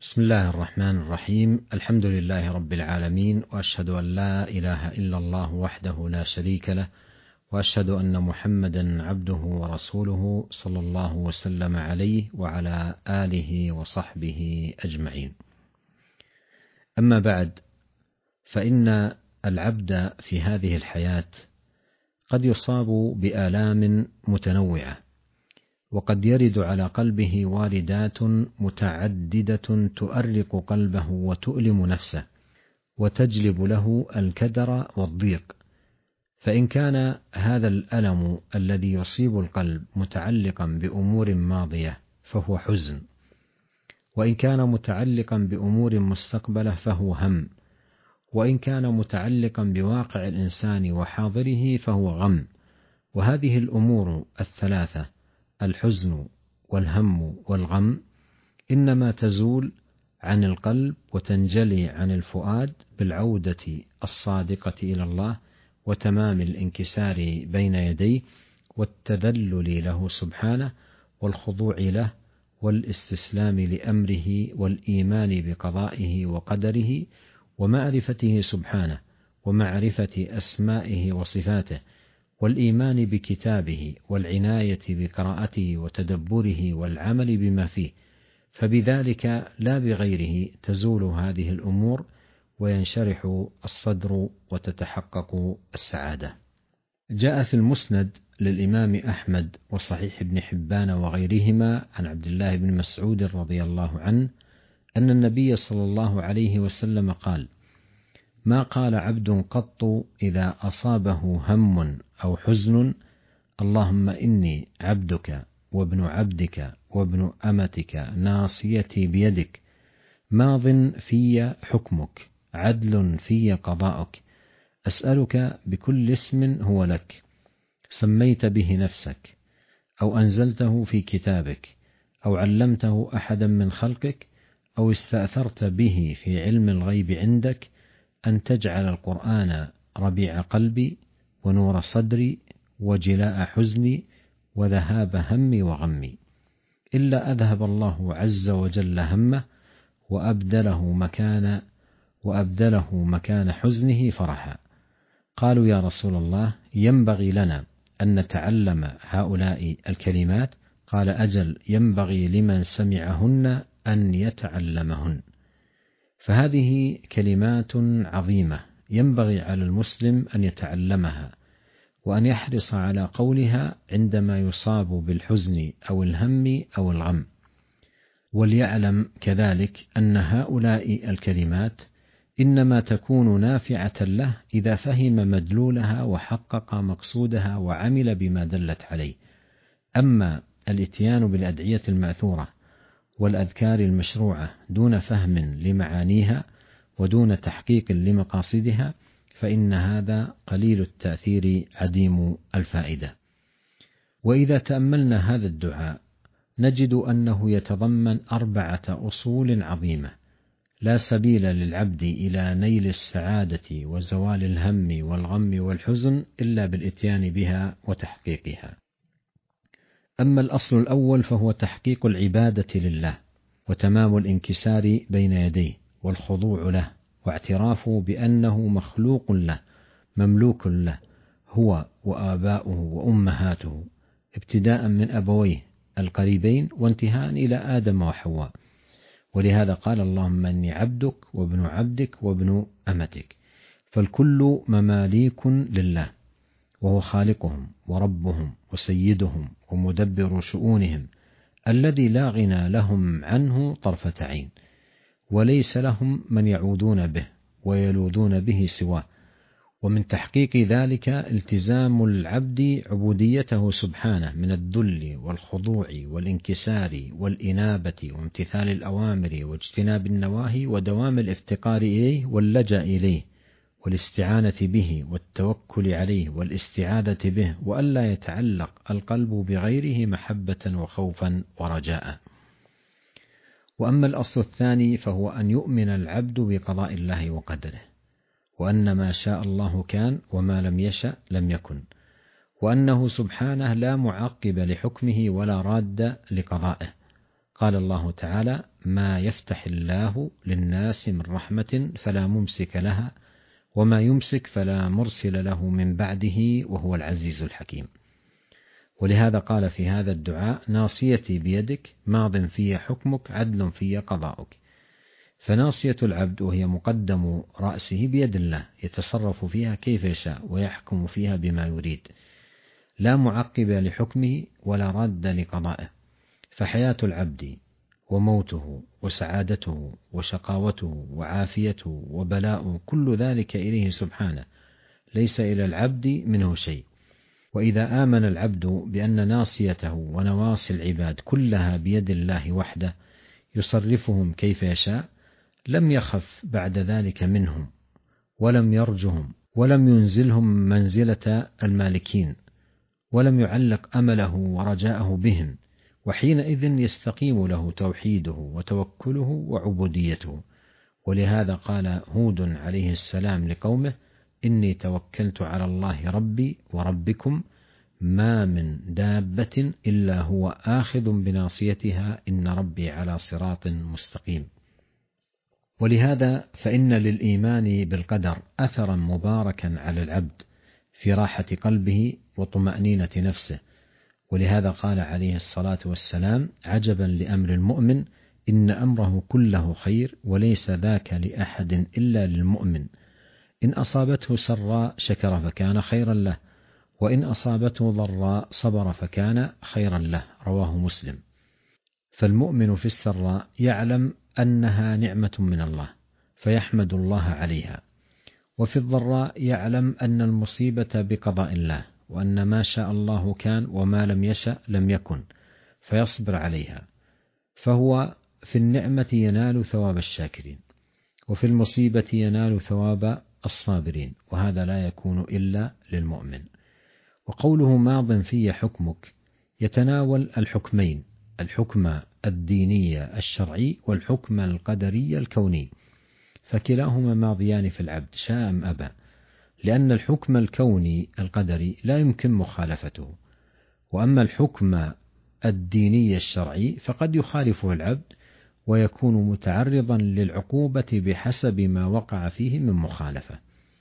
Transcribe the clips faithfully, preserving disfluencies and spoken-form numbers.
بسم الله الرحمن الرحيم. الحمد لله رب العالمين، وأشهد أن لا إله إلا الله وحده لا شريك له، وأشهد أن محمدا عبده ورسوله صلى الله وسلم عليه وعلى آله وصحبه أجمعين. أما بعد، فإن العبد في هذه الحياة قد يصاب بآلام متنوعة، وقد يرد على قلبه واردات متعددة تؤرق قلبه وتؤلم نفسه وتجلب له الكدر والضيق. فإن كان هذا الألم الذي يصيب القلب متعلقا بأمور ماضية فهو حزن، وإن كان متعلقا بأمور مستقبلة فهو هم، وإن كان متعلقا بواقع الإنسان وحاضره فهو غم. وهذه الأمور الثلاثة، الحزن والهم والغم، إنما تزول عن القلب وتنجلي عن الفؤاد بالعودة الصادقة إلى الله، وتمام الانكسار بين يديه، والتذلل له سبحانه، والخضوع له، والاستسلام لأمره، والإيمان بقضائه وقدره، ومعرفته سبحانه، ومعرفة أسمائه وصفاته، والإيمان بكتابه، والعناية بقراءته وتدبره والعمل بما فيه. فبذلك لا بغيره تزول هذه الأمور، وينشرح الصدر وتتحقق السعادة. جاء في المسند للإمام أحمد وصحيح ابن حبان وغيرهما عن عبد الله بن مسعود رضي الله عنه أن النبي صلى الله عليه وسلم قال: ما قال عبد قط إذا أصابه هم أو حزن: اللهم إني عبدك وابن عبدك وابن أمتك ناصيتي بيدك، ماض في حكمك، عدل في قضاؤك، أسألك بكل اسم هو لك، سميت به نفسك، أو أنزلته في كتابك، أو علمته أحدا من خلقك، أو استأثرت به في علم الغيب عندك، أن تجعل القرآن ربيع قلبي ونور صدري وجلاء حزني وذهاب همي وغمي، إلا أذهب الله عز وجل همه وأبدله مكان وأبدله مكان حزنه فرحا. قالوا: يا رسول الله، ينبغي لنا أن نتعلم هؤلاء الكلمات؟ قال: أجل، ينبغي لمن سمعهن أن يتعلمهن. فهذه كلمات عظيمة ينبغي على المسلم أن يتعلمها، وأن يحرص على قولها عندما يصاب بالحزن أو الهم أو الغم. وليعلم كذلك أن هؤلاء الكلمات إنما تكون نافعة له إذا فهم مدلولها وحقق مقصودها وعمل بما دلت عليه. أما الإتيان بالأدعية المأثورة والأذكار المشروعة دون فهم لمعانيها ودون تحقيق لمقاصدها فإن هذا قليل التأثير عديم الفائدة. وإذا تأملنا هذا الدعاء نجد أنه يتضمن أربعة أصول عظيمة لا سبيل للعبد إلى نيل السعادة وزوال الهم والغم والحزن إلا بالإتيان بها وتحقيقها. أما الأصل الأول فهو تحقيق العبادة لله، وتمام الانكسار بين يديه، والخضوع له، واعترافه بأنه مخلوق له مملوك له، هو وآباؤه وأمهاته، ابتداء من أبويه القريبين وانتهاء إلى آدم وحواء. ولهذا قال: اللهم إني عبدك وابن عبدك وابن أمتك. فالكل مماليك لله، وهو خالقهم وربهم وسيدهم ومدبر شؤونهم، الذي لا غنى لهم عنه طرفة عين، وليس لهم من يعودون به ويلوذون به سواه. ومن تحقيق ذلك التزام العبد عبوديته سبحانه من الذل والخضوع والانكسار والإنابة وامتثال الأوامر واجتناب النواهي، ودوام الافتقار إليه واللجأ إليه والاستعانة به والتوكل عليه والاستعاذة به، وألا يتعلق القلب بغيره محبة وخوفا ورجاء. وأما الأصل الثاني فهو أن يؤمن العبد بقضاء الله وقدره، وأن ما شاء الله كان وما لم يشأ لم يكن، وأنه سبحانه لا معقب لحكمه ولا راد لقضائه. قال الله تعالى: ما يفتح الله للناس من رحمة فلا ممسك لها وما يمسك فلا مرسل له من بعده وهو العزيز الحكيم. ولهذا قال في هذا الدعاء: ناصيتي بيدك ماض في حكمك عدل في قضاؤك. فناصية العبد وهي مقدم رأسه بيد الله، يتصرف فيها كيف يشاء ويحكم فيها بما يريد، لا معقب لحكمه ولا راد لقضائه. فحياة العبد وموته وسعادته وشقاوته وعافيته وبلاؤه كل ذلك إليه سبحانه، ليس إلى العبد منه شيء. وإذا آمن العبد بأن ناصيته ونواصي العباد كلها بيد الله وحده يصرفهم كيف يشاء، لم يخف بعد ذلك منهم ولم يرجهم ولم ينزلهم منزلة المالكين ولم يعلق أمله ورجاءه بهم، وحينئذ يستقيم له توحيده وتوكله وعبوديته. ولهذا قال هود عليه السلام لقومه: إني توكلت على الله ربي وربكم ما من دابة إلا هو آخذ بناصيتها إن ربي على صراط مستقيم. ولهذا فإن للإيمان بالقدر أثرا مباركا على العبد في راحة قلبه وطمأنينة نفسه. ولهذا قال عليه الصلاة والسلام: عجبا لأمر المؤمن إن أمره كله خير وليس ذاك لأحد إلا للمؤمن، إن أصابته سراء شكر فكان خيرا له، وإن أصابته ضراء صبر فكان خيرا له. رواه مسلم. فالمؤمن في السراء يعلم أنها نعمة من الله فيحمد الله عليها، وفي الضراء يعلم أن المصيبة بقضاء الله، وأن ما شاء الله كان وما لم يشأ لم يكن، فيصبر عليها. فهو في النعمة ينال ثواب الشاكرين، وفي المصيبة ينال ثواب الصابرين، وهذا لا يكون إلا للمؤمن. وقوله ماض في حكمك يتناول الحكمين: الحكم الديني الشرعي والحكم القدري الكوني، فكلاهما ماضيان في العبد شاء أم أبى، لأن الحكم الكوني القدري لا يمكن مخالفته، وأما الحكم الديني الشرعي فقد يخالفه العبد ويكون متعرضا للعقوبة بحسب ما وقع فيه من مخالفة.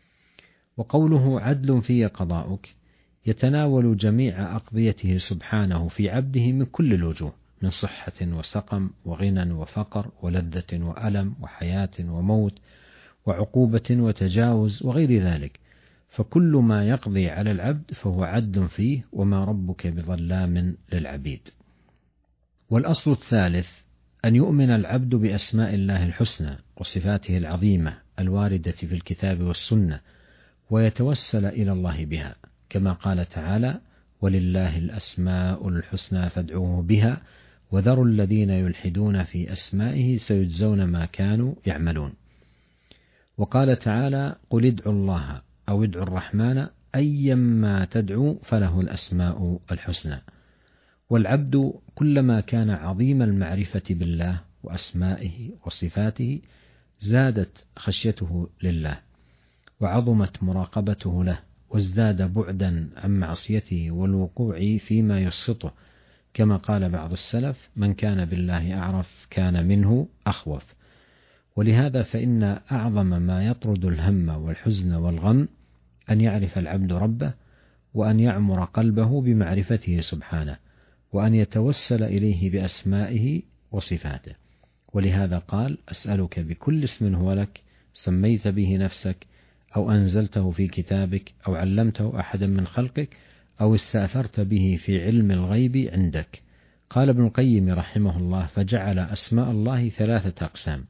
وقوله عدل في قضاؤك يتناول جميع أقضيته سبحانه في عبده من كل الوجوه، من صحة وسقم وغنى وفقر ولذة وألم وحياة وموت وعقوبة وتجاوز وغير ذلك، فكل ما يقضي على العبد فهو عدل فيه، وما ربك بظلام للعبيد. والأصل الثالث أن يؤمن العبد بأسماء الله الحسنى وصفاته العظيمة الواردة في الكتاب والسنة، ويتوسل إلى الله بها، كما قال تعالى: ولله الأسماء الحسنى فادعوه بها وذروا الذين يلحدون في أسمائه سيجزون ما كانوا يعملون. وقال تعالى: قل ادعوا الله أو ادعوا الرحمن أيما تدعوا فله الأسماء الحسنى. والعبد كلما كان عظيم المعرفة بالله وأسمائه وصفاته زادت خشيته لله وعظمت مراقبته له، وازداد بعدا عن معصيته والوقوع فيما يسخطه، كما قال بعض السلف: من كان بالله أعرف كان منه أخوف. ولهذا فإن أعظم ما يطرد الهم والحزن والغم أن يعرف العبد ربه، وأن يعمر قلبه بمعرفته سبحانه، وأن يتوسل إليه بأسمائه وصفاته. ولهذا قال: أسألك بكل اسم هو لك سميت به نفسك أو أنزلته في كتابك أو علمته أحدا من خلقك أو استأثرت به في علم الغيب عندك. قال ابن القيم رحمه الله: فجعل أسماء الله ثلاثة أقسام: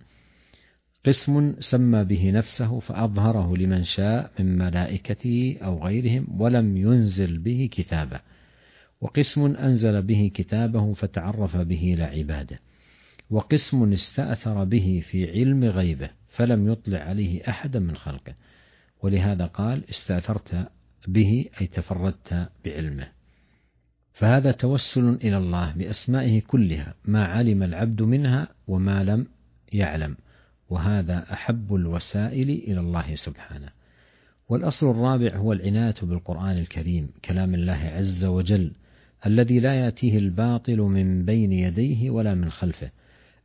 قسم سمى به نفسه فأظهره لمن شاء من ملائكته أو غيرهم ولم ينزل به كتابه، وقسم أنزل به كتابه فتعرف به إلى عباده، وقسم استأثر به في علم غيبه فلم يطلع عليه أحدا من خلقه. ولهذا قال: استأثرت به أي تفردت بعلمه. فهذا توسل إلى الله بأسمائه كلها، ما علم العبد منها وما لم يعلم، وهذا أحب الوسائل إلى الله سبحانه. والأصل الرابع هو العناية بالقرآن الكريم كلام الله عز وجل الذي لا يأتيه الباطل من بين يديه ولا من خلفه،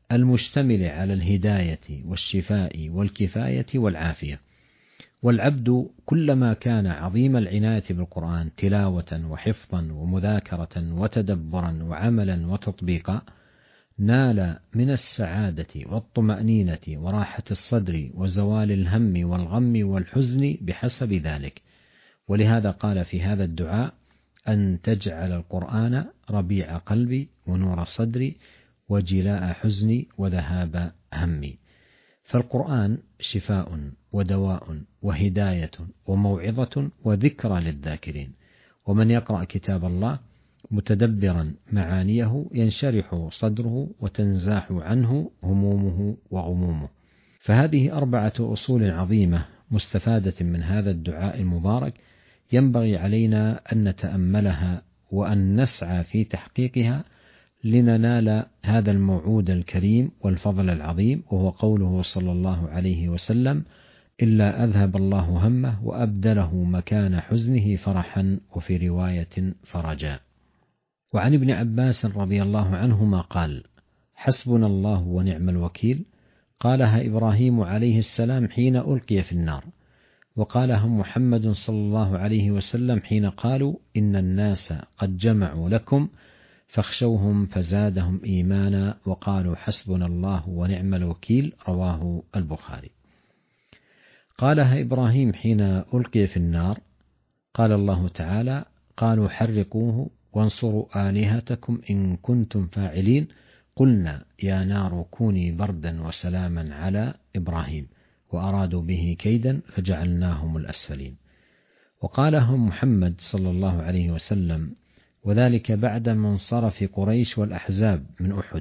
المشتمل على الهداية والشفاء والكفاية والعافية. والعبد كلما كان عظيم العناية بالقرآن تلاوة وحفظا ومذاكرة وتدبرا وعملا وتطبيقا نال من السعادة والطمأنينة وراحة الصدر وزوال الهم والغم والحزن بحسب ذلك. ولهذا قال في هذا الدعاء: أن تجعل القرآن ربيع قلبي ونور صدري وجلاء حزني وذهاب همي. فالقرآن شفاء ودواء وهداية وموعظة وذكرى للذاكرين. ومن يقرأ كتاب الله متدبرا معانيه ينشرح صدره وتنزاح عنه همومه وغمومه. فهذه أربعة أصول عظيمة مستفادة من هذا الدعاء المبارك، ينبغي علينا أن نتأملها وأن نسعى في تحقيقها لننال هذا الموعود الكريم والفضل العظيم، وهو قوله صلى الله عليه وسلم: إلا أذهب الله همه وأبدله مكان حزنه فرحا، وفي رواية فرجا. وعن ابن عباس رضي الله عنهما قال: حسبنا الله ونعم الوكيل، قالها إبراهيم عليه السلام حين ألقي في النار، وقالها محمد صلى الله عليه وسلم حين قالوا: إن الناس قد جمعوا لكم فاخشوهم فزادهم إيمانا، وقالوا حسبنا الله ونعم الوكيل. رواه البخاري. قالها إبراهيم حين ألقي في النار، قال الله تعالى: قالوا حرقوه وانصروا آلهتكم إن كنتم فاعلين، قلنا يا نار كوني بردا وسلاما على إبراهيم، وأرادوا به كيدا فجعلناهم الأسفلين. وقالها محمد صلى الله عليه وسلم، وذلك بعد منصرف قريش والأحزاب من أحد.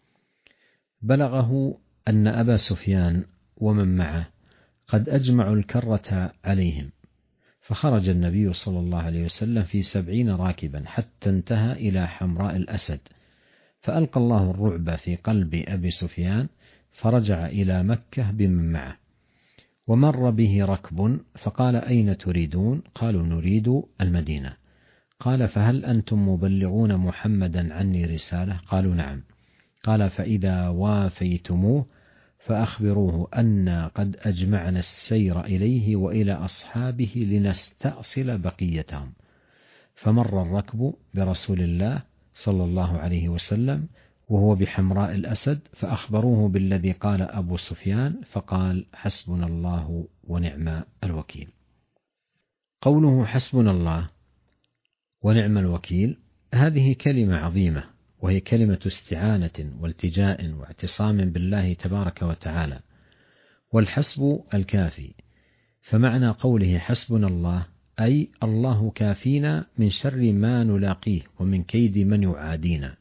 بلغه أن أبا سفيان ومن معه قد أجمعوا الكرة عليهم، فخرج النبي صلى الله عليه وسلم في سبعين راكبا حتى انتهى إلى حمراء الأسد، فألقى الله الرعب في قلب أبي سفيان، فرجع إلى مكة بمن معه. ومر به ركب فقال: أين تريدون؟ قالوا: نريد المدينة. قال: فهل أنتم مبلغون محمدا عني رسالة؟ قالوا: نعم. قال: فإذا وافيتموه فأخبروه أن قد أجمعنا السير إليه وإلى أصحابه لنستأصل بقيتهم. فمر الركب برسول الله صلى الله عليه وسلم وهو بحمراء الأسد، فأخبروه بالذي قال أبو سفيان، فقال: حسبنا الله ونعم الوكيل. قوله حسبنا الله ونعم الوكيل هذه كلمة عظيمة، وهي كلمة استعانة والتجاء واعتصام بالله تبارك وتعالى. والحسب الكافي، فمعنى قوله حسبنا الله أي الله كافينا من شر ما نلاقيه ومن كيد من يعادينا.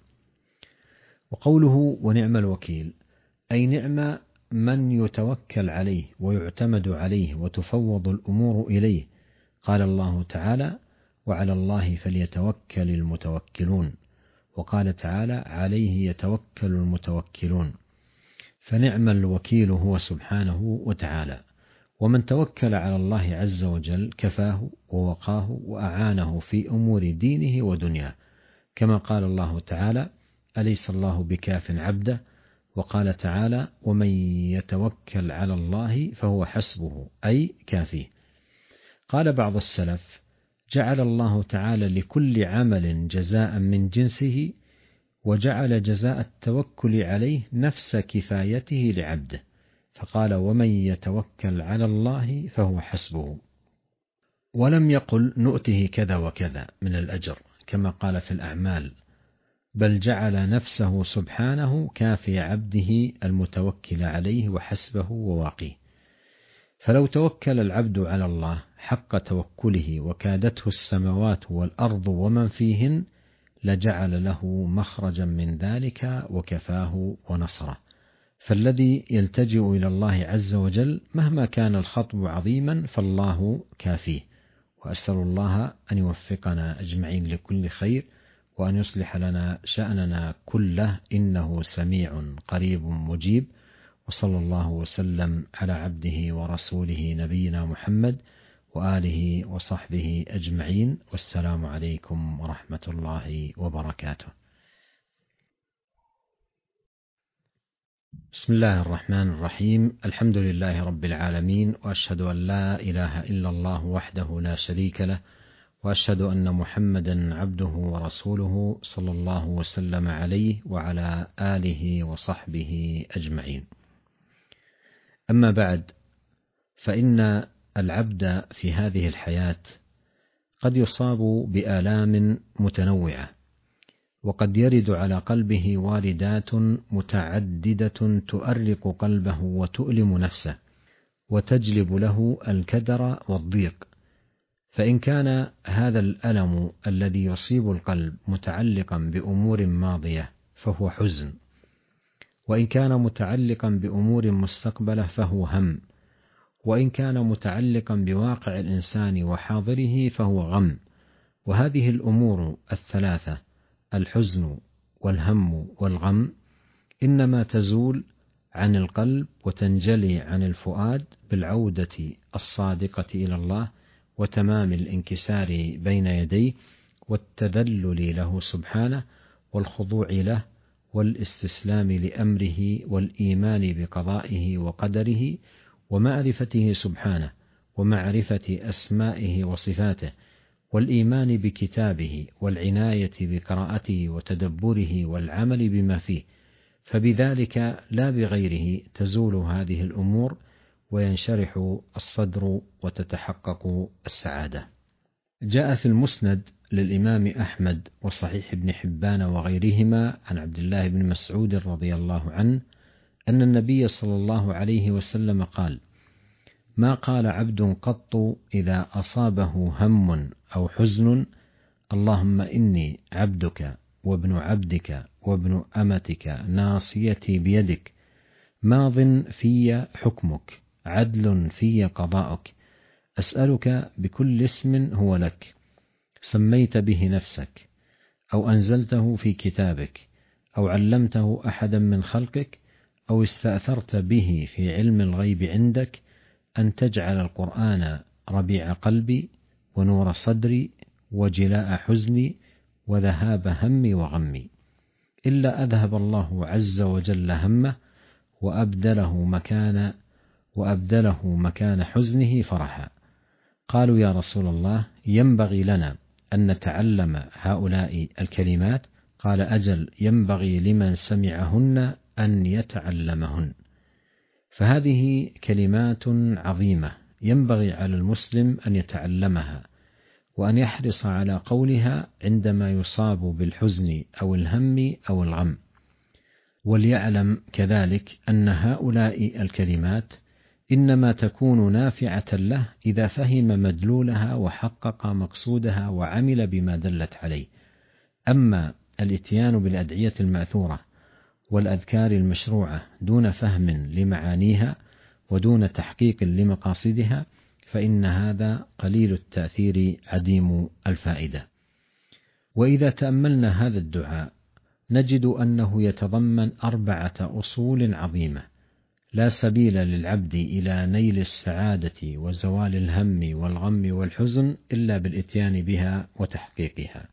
وقوله ونعم الوكيل أي نعم من يتوكل عليه ويعتمد عليه وتفوض الأمور إليه. قال الله تعالى: وعلى الله فليتوكل المتوكلون. وقال تعالى: عليه يتوكل المتوكلون. فنعم الوكيل هو سبحانه وتعالى. ومن توكل على الله عز وجل كفاه ووقاه وأعانه في أمور دينه ودنياه، كما قال الله تعالى: أليس الله بكاف عبده؟ وقال تعالى: ومن يتوكل على الله فهو حسبه أي كافيه. قال بعض السلف: جعل الله تعالى لكل عمل جزاء من جنسه، وجعل جزاء التوكل عليه نفس كفايته لعبده، فقال: ومن يتوكل على الله فهو حسبه. ولم يقل نؤته كذا وكذا من الأجر كما قال في الأعمال، بل جعل نفسه سبحانه كافي عبده المتوكل عليه وحسبه وواقيه. فلو توكل العبد على الله حق توكله وكادته السماوات والأرض ومن فيهن لجعل له مخرجا من ذلك وكفاه ونصره. فالذي يلتجئ إلى الله عز وجل مهما كان الخطب عظيما فالله كافيه. وأسأل الله أن يوفقنا أجمعين لكل خير، وأن يصلح لنا شأننا كله، إنه سميع قريب مجيب. وصلى الله وسلم على عبده ورسوله نبينا محمد وآله وصحبه أجمعين، والسلام عليكم ورحمة الله وبركاته. بسم الله الرحمن الرحيم. الحمد لله رب العالمين، وأشهد أن لا إله إلا الله وحده لا شريك له، وأشهد أن محمدا عبده ورسوله صلى الله وسلم عليه وعلى آله وصحبه أجمعين. أما بعد، فإن العبد في هذه الحياة قد يصاب بآلام متنوعة، وقد يرد على قلبه واردات متعددة تؤرق قلبه وتؤلم نفسه وتجلب له الكدر والضيق. فإن كان هذا الألم الذي يصيب القلب متعلقا بأمور ماضية فهو حزن، وإن كان متعلقا بأمور مستقبلة فهو هم، وإن كان متعلقا بواقع الإنسان وحاضره فهو غم. وهذه الأمور الثلاثة، الحزن والهم والغم، إنما تزول عن القلب وتنجلي عن الفؤاد بالعودة الصادقة إلى الله، وتمام الانكسار بين يديه، والتذلل له سبحانه، والخضوع له، والاستسلام لأمره، والإيمان بقضائه وقدره، ومعرفته سبحانه، ومعرفة أسمائه وصفاته، والإيمان بكتابه، والعناية بقراءته وتدبره والعمل بما فيه. فبذلك لا بغيره تزول هذه الأمور، وينشرح الصدر، وتتحقق السعادة. جاء في المسند للإمام أحمد وصحيح ابن حبان وغيرهما عن عبد الله بن مسعود رضي الله عنه أن النبي صلى الله عليه وسلم قال: ما قال عبد قط إذا أصابه هم أو حزن: اللهم إني عبدك وابن عبدك وابن أمتك ناصيتي بيدك، ماض في حكمك، عدل في قضاؤك، أسألك بكل اسم هو لك، سميت به نفسك، أو أنزلته في كتابك، أو علمته أحدا من خلقك، أو استأثرت به في علم الغيب عندك، أن تجعل القرآن ربيع قلبي ونور صدري وجلاء حزني وذهاب همي وغمي، إلا أذهب الله عز وجل همه وأبدله مكان وأبدله مكان حزنه فرحا. قالوا: يا رسول الله، ينبغي لنا أن نتعلم هؤلاء الكلمات؟ قال: أجل، ينبغي لمن سمعهن أن يتعلمهن. فهذه كلمات عظيمة ينبغي على المسلم أن يتعلمها، وأن يحرص على قولها عندما يصاب بالحزن أو الهم أو الغم. وليعلم كذلك أن هؤلاء الكلمات إنما تكون نافعة له إذا فهم مدلولها وحقق مقصودها وعمل بما دلت عليه. أما الإتيان بالأدعية المأثورة والأذكار المشروعة دون فهم لمعانيها ودون تحقيق لمقاصدها فإن هذا قليل التأثير عديم الفائدة. وإذا تأملنا هذا الدعاء نجد أنه يتضمن أربعة أصول عظيمة لا سبيل للعبد إلى نيل السعادة وزوال الهم والغم والحزن إلا بالإتيان بها وتحقيقها.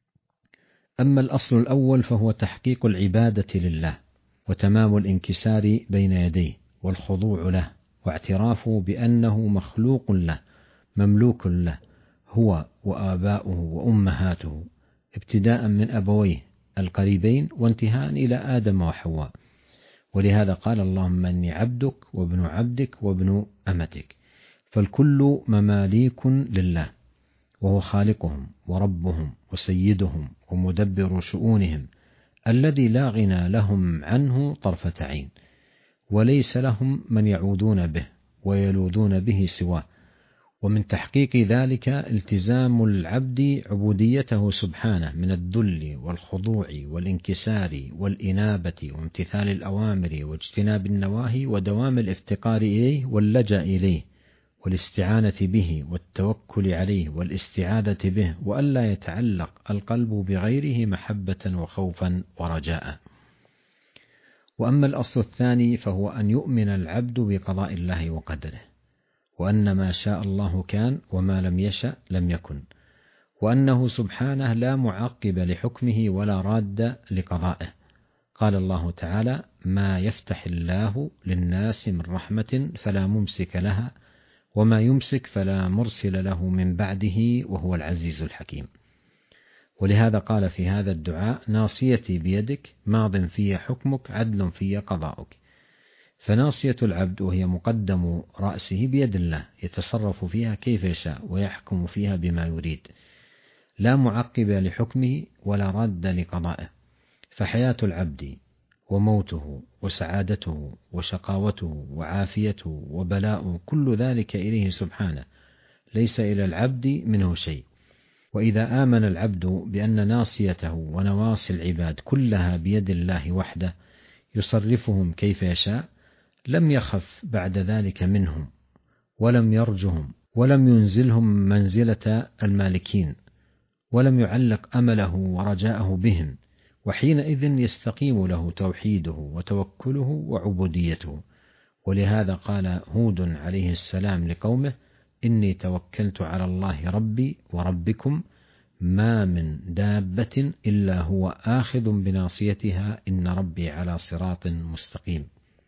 أما الأصل الأول فهو تحقيق العبادة لله، وتمام الانكسار بين يديه، والخضوع له، واعترافه بأنه مخلوق له مملوك له، هو وآباؤه وأمهاته، ابتداء من أبويه القريبين وانتهاء إلى آدم وحواء. ولهذا قال: اللهم إني عبدك وابن عبدك وابن أمتك. فالكل مماليك لله، وهو خالقهم وربهم وسيدهم ومدبر شؤونهم، الذي لا غنى لهم عنه طرفة عين، وليس لهم من يعودون به ويلوذون به سواه. ومن تحقيق ذلك التزام العبد عبوديته سبحانه من الذل والخضوع والانكسار والإنابة وامتثال الأوامر واجتناب النواهي، ودوام الافتقار إليه واللجأ إليه والاستعانة به والتوكل عليه والاستعاذة به، وألا يتعلق القلب بغيره محبة وخوفا ورجاء. وأما الأصل الثاني فهو أن يؤمن العبد بقضاء الله وقدره، وأن ما شاء الله كان وما لم يشأ لم يكن، وأنه سبحانه لا معقب لحكمه ولا راد لقضائه، قال الله تعالى: ما يفتح الله للناس من رحمة فلا ممسك لها وما يمسك فلا مرسل له من بعده وهو العزيز الحكيم. ولهذا قال في هذا الدعاء: ناصيتي بيدك ماض في حكمك عدل في قضاؤك. فناصية العبد وهي مقدم رأسه بيد الله، يتصرف فيها كيف يشاء ويحكم فيها بما يريد، لا معقب لحكمه ولا راد لقضائه. فحياة العبد وموته وسعادته وشقاوته وعافيته وبلاؤه كل ذلك إليه سبحانه، ليس إلى العبد منه شيء. وإذا آمن العبد بأن ناصيته ونواصي العباد كلها بيد الله وحده يصرفهم كيف يشاء، لم يخف بعد ذلك منهم ولم يرجهم ولم ينزلهم منزلة المالكين، ولم يعلق أمله ورجاءه بهم، وحينئذ يستقيم له توحيده وتوكله وعبوديته. ولهذا قال هود عليه السلام لقومه: إني توكلت على الله ربي وربكم ما من دابة إلا هو آخذ بناصيتها إن ربي على صراط مستقيم.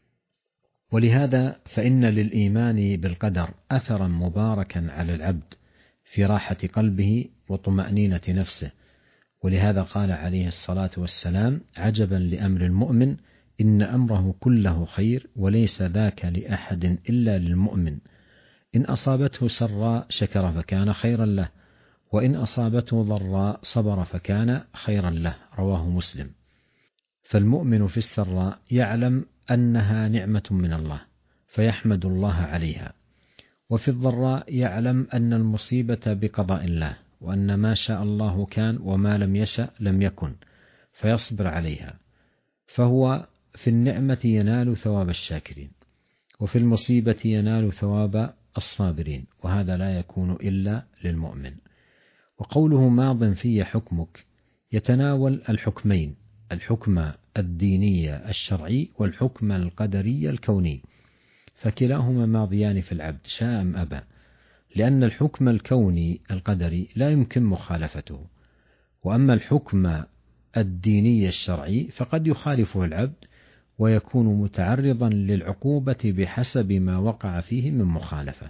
ولهذا فإن للإيمان بالقدر أثرا مباركا على العبد في راحة قلبه وطمأنينة نفسه. ولهذا قال عليه الصلاة والسلام: عجبا لأمر المؤمن إن أمره كله خير وليس ذاك لأحد إلا للمؤمن، إن أصابته سراء شكر فكان خيرا له، وإن أصابته ضراء صبر فكان خيرا له. رواه مسلم. فالمؤمن في السراء يعلم أنها نعمة من الله فيحمد الله عليها، وفي الضراء يعلم أن المصيبة بقضاء الله، وأن ما شاء الله كان وما لم يشأ لم يكن، فيصبر عليها. فهو في النعمة ينال ثواب الشاكرين، وفي المصيبة ينال ثواب الصابرين، وهذا لا يكون إلا للمؤمن. وقوله ماض في حكمك يتناول الحكمين: الحكم الديني الشرعي والحكم القدري الكوني، فكلاهما ماضيان في العبد شاء أم أبى، لأن الحكم الكوني القدري لا يمكن مخالفته، وأما الحكم الديني الشرعي فقد يخالفه العبد ويكون متعرضا للعقوبة بحسب ما وقع فيه من مخالفة.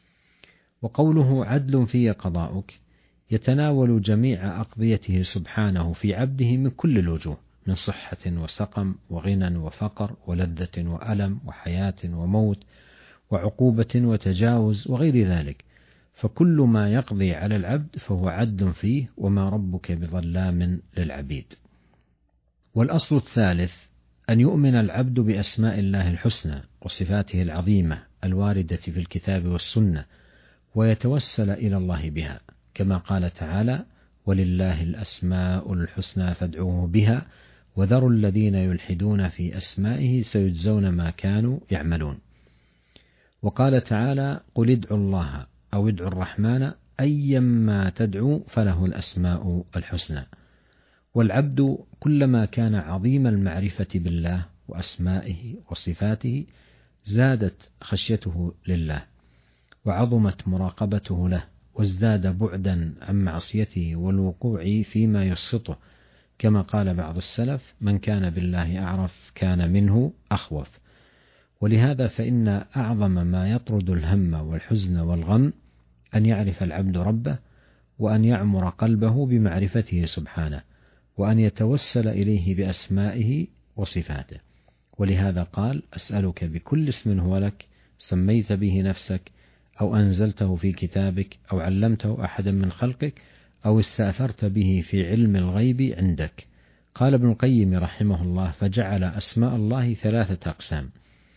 وقوله عدل في قضاؤك يتناول جميع أقضيته سبحانه في عبده من كل الوجوه، من صحة وسقم وغنى وفقر ولذة وألم وحياة وموت وعقوبة وتجاوز وغير ذلك، فكل ما يقضي على العبد فهو عدل فيه، وما ربك بظلام للعبيد. والأصل الثالث أن يؤمن العبد بأسماء الله الحسنى وصفاته العظيمة الواردة في الكتاب والسنة، ويتوسل إلى الله بها، كما قال تعالى: ولله الأسماء الحسنى فادعوه بها وذروا الذين يلحدون في أسمائه سيجزون ما كانوا يعملون. وقال تعالى: قل ادعوا الله أو ادعوا الرحمن أيما تدعوا فله الأسماء الحسنى. والعبد كلما كان عظيم المعرفة بالله وأسمائه وصفاته زادت خشيته لله وعظمت مراقبته له، وازداد بعدا عن معصيته والوقوع فيما يسخطه، كما قال بعض السلف: من كان بالله أعرف كان منه أخوف. ولهذا فإن أعظم ما يطرد الهم والحزن والغم أن يعرف العبد ربه، وأن يعمر قلبه بمعرفته سبحانه، وأن يتوسل إليه بأسمائه وصفاته. ولهذا قال: أسألك بكل اسم هو لك سميت به نفسك أو أنزلته في كتابك أو علمته أحدا من خلقك أو استأثرت به في علم الغيب عندك. قال ابن القيم رحمه الله: فجعل أسماء الله ثلاثة أقسام: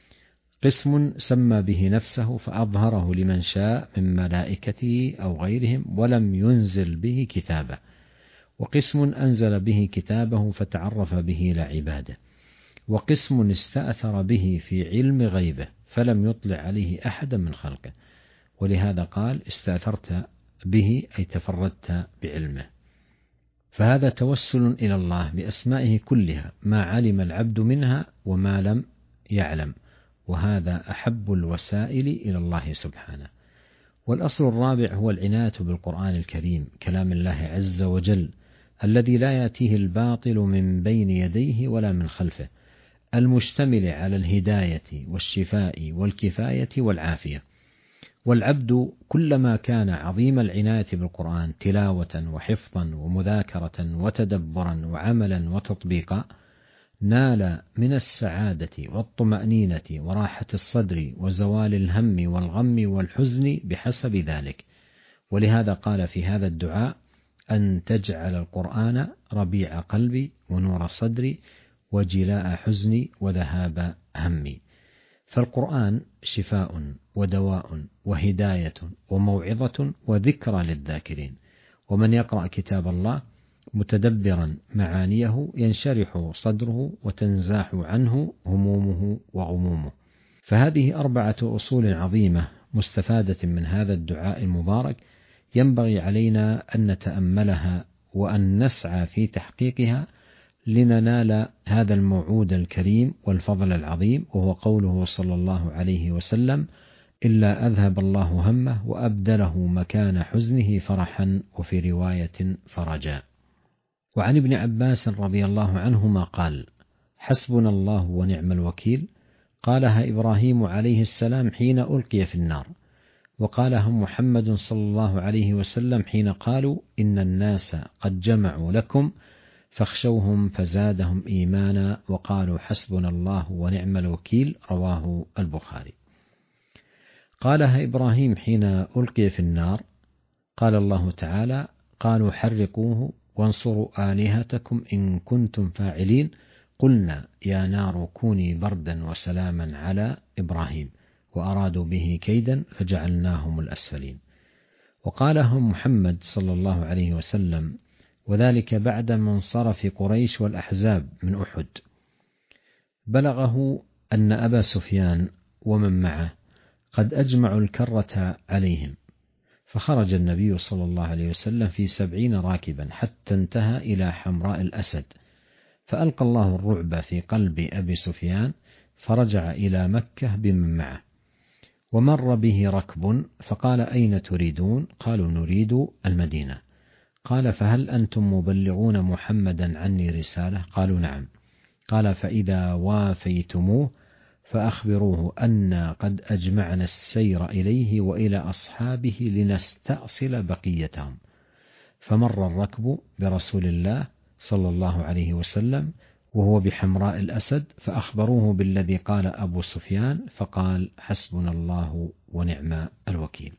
قسم سمى به نفسه فأظهره لمن شاء من ملائكته أو غيرهم ولم ينزل به كتابه، وقسم أنزل به كتابه فتعرف به إلى عباده، وقسم استأثر به في علم غيبه فلم يطلع عليه أحدا من خلقه. ولهذا قال: استأثرت به أي تفردت بعلمه. فهذا توسل إلى الله بأسمائه كلها، ما علم العبد منها وما لم يعلم، وهذا أحب الوسائل إلى الله سبحانه. والأصل الرابع هو العناية بالقرآن الكريم كلام الله عز وجل الذي لا يأتيه الباطل من بين يديه ولا من خلفه، المشتمل على الهداية والشفاء والكفاية والعافية. والعبد كلما كان عظيم العناية بالقرآن تلاوة وحفظا ومذاكرة وتدبرا وعملا وتطبيقا، نال من السعادة والطمأنينة وراحة الصدر وزوال الهم والغم والحزن بحسب ذلك. ولهذا قال في هذا الدعاء: أن تجعل القرآن ربيع قلبي ونور صدري وجلاء حزني وذهاب همي. فالقرآن شفاء ودواء وهداية وموعظة وذكرى للذاكرين، ومن يقرأ كتاب الله متدبرا معانيه ينشرح صدره وتنزاح عنه همومه وغمومه. فهذه أربعة أصول عظيمة مستفادة من هذا الدعاء المبارك، ينبغي علينا أن نتأملها وأن نسعى في تحقيقها لننال هذا الموعود الكريم والفضل العظيم، وهو قوله صلى الله عليه وسلم: إلا أذهب الله همه وأبدله مكان حزنه فرحا، وفي رواية فرجا. وعن ابن عباس رضي الله عنهما قال: حسبنا الله ونعم الوكيل، قالها إبراهيم عليه السلام حين ألقي في النار، وقالها محمد صلى الله عليه وسلم حين قالوا: إن الناس قد جمعوا لكم فاخشوهم فزادهم إيمانا، وقالوا حسبنا الله ونعم الوكيل، رواه البخاري. قالها إبراهيم حين ألقي في النار، قال الله تعالى: قالوا حرقوه وانصروا آلهتكم إن كنتم فاعلين، قلنا يا نار كوني بردا وسلاما على إبراهيم، وأرادوا به كيدا فجعلناهم الأسفلين. وقالهم محمد صلى الله عليه وسلم، وذلك بعد منصرف قريش والأحزاب من أحد. بلغه أن أبا سفيان ومن معه قد أجمعوا الكرة عليهم، فخرج النبي صلى الله عليه وسلم في سبعين راكبا حتى انتهى إلى حمراء الأسد، فألقى الله الرعب في قلب أبي سفيان، فرجع إلى مكة بمن معه. ومر به ركب فقال: أين تريدون؟ قالوا: نريد المدينة. قال: فهل أنتم مبلغون محمدا عني رسالة؟ قالوا: نعم. قال: فإذا وافيتموه فأخبروه أن قد أجمعنا السير إليه وإلى أصحابه لنستأصل بقيتهم. فمر الركب برسول الله صلى الله عليه وسلم وهو بحمراء الأسد، فأخبروه بالذي قال أبو سفيان، فقال: حسبنا الله ونعم الوكيل.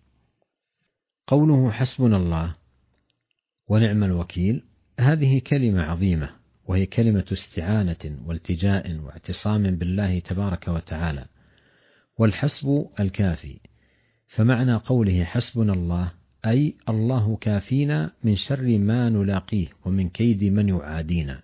قوله حسبنا الله ونعم الوكيل هذه كلمة عظيمة، وهي كلمة استعانة والتجاء واعتصام بالله تبارك وتعالى. والحسب الكافي، فمعنى قوله حسبنا الله أي الله كافينا من شر ما نلاقيه ومن كيد من يعادينا.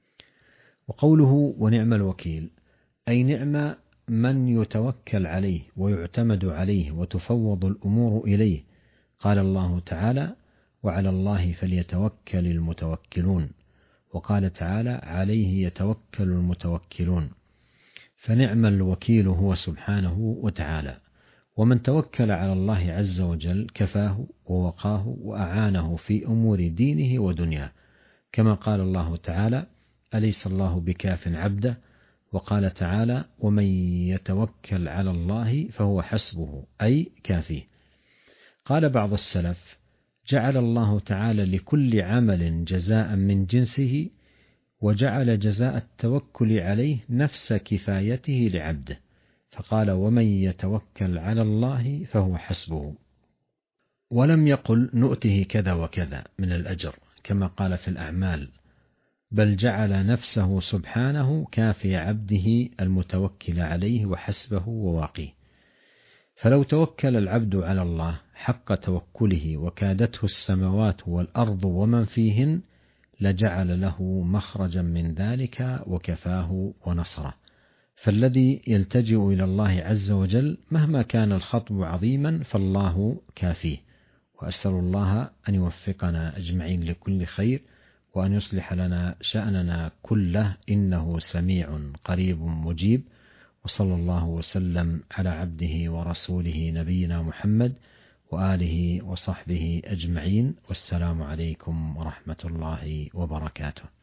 وقوله ونعم الوكيل أي نعم من يتوكل عليه ويعتمد عليه وتفوض الأمور إليه. قال الله تعالى: وعلى الله فليتوكل المتوكلون. وقال تعالى: عليه يتوكل المتوكلون. فنعم الوكيل هو سبحانه وتعالى، ومن توكل على الله عز وجل كفاه ووقاه وأعانه في أمور دينه ودنياه، كما قال الله تعالى: أليس الله بكاف عبده؟ وقال تعالى: ومن يتوكل على الله فهو حسبه أي كافيه. قال بعض السلف: جعل الله تعالى لكل عمل جزاء من جنسه، وجعل جزاء التوكل عليه نفس كفايته لعبده، فقال: ومن يتوكل على الله فهو حسبه. ولم يقل نؤته كذا وكذا من الأجر كما قال في الأعمال، بل جعل نفسه سبحانه كافي عبده المتوكل عليه وحسبه وواقيه. فلو توكل العبد على الله حق توكله وكادته السماوات والأرض ومن فيهن لجعل له مخرجا من ذلك وكفاه ونصره. فالذي يلتجئ إلى الله عز وجل مهما كان الخطب عظيما فالله كافيه. وأسأل الله أن يوفقنا أجمعين لكل خير، وأن يصلح لنا شأننا كله، إنه سميع قريب مجيب. وصلى الله وسلم على عبده ورسوله نبينا محمد وآله وصحبه أجمعين، والسلام عليكم ورحمة الله وبركاته.